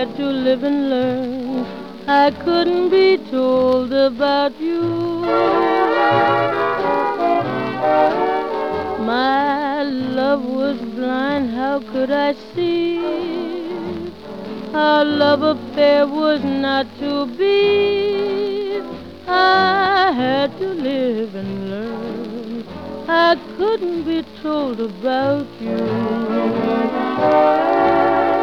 had to live and learn. I couldn't be told about you. My love was blind, how could I see? Our love affair was not to be. I had to live and learn. I couldn't be told about you.